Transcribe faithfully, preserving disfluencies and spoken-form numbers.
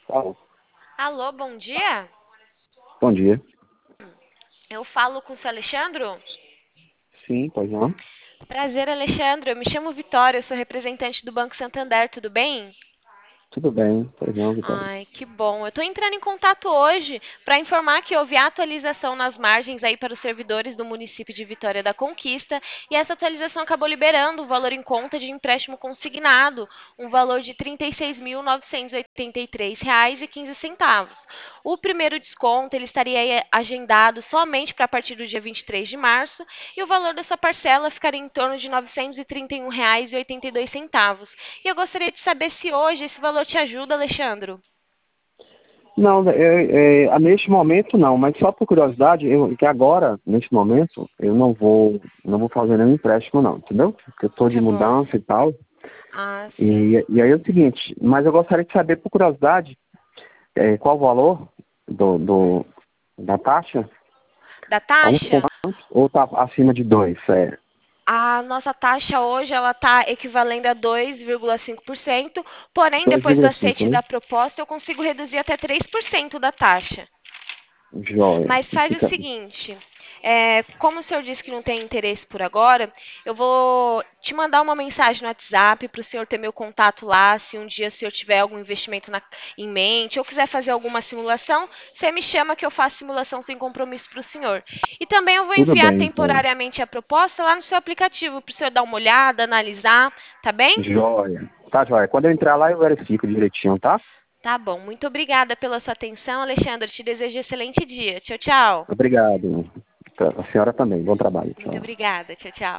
Alô, Alô, bom dia. bom dia. Eu falo com o seu Alexandro? Sim, pois não. Prazer, Alexandro. Eu me chamo Vitória, eu sou representante do Banco Santander, tudo bem? Tudo bem, pois não, Vitória. Ai, que bom. Eu estou entrando em contato hoje para informar que houve atualização nas margens aí para os servidores do município de Vitória da Conquista e essa atualização acabou liberando o valor em conta de empréstimo consignado, um valor de trinta e seis mil novecentos e oitenta e três reais e quinze centavos. O primeiro desconto ele estaria agendado somente para a partir do dia vinte e três de março e o valor da sua parcela ficaria em torno de novecentos e trinta e um reais e oitenta e dois centavos. E eu gostaria de saber se hoje esse valor te ajuda, Alexandro. Não, é, é, neste momento não, mas só por curiosidade, eu, que agora, neste momento, eu não vou, não vou fazer nenhum empréstimo não, entendeu? Porque eu estou de Tá bom. mudança e tal. Ah, sim. E, e aí é o seguinte, mas eu gostaria de saber, por curiosidade, é, qual o valor do, do, da taxa? Da É um taxa? ponto ou está acima de dois? É, A nossa taxa hoje ela está equivalendo a dois vírgula cinco por cento, porém, dois depois do vírgula cinco, aceite né? da proposta, eu consigo reduzir até três por cento da taxa. Joia. Mas faz o Fica, seguinte, é, como o senhor disse que não tem interesse por agora, eu vou te mandar uma mensagem no WhatsApp para o senhor ter meu contato lá, se um dia o senhor tiver algum investimento na- em mente ou quiser fazer alguma simulação, você me chama que eu faço simulação sem compromisso para o senhor. E também eu vou tudo enviar bem, então. temporariamente a proposta lá no seu aplicativo para o senhor dar uma olhada, analisar, tá bem? Joia. Tá, joia. Quando eu entrar lá, eu verifico direitinho, tá? Tá bom, muito obrigada pela sua atenção, Alexandre. Te desejo um excelente dia. Tchau, tchau. Obrigado. A senhora também. Bom trabalho. Muito Tchau. obrigada. Tchau, tchau.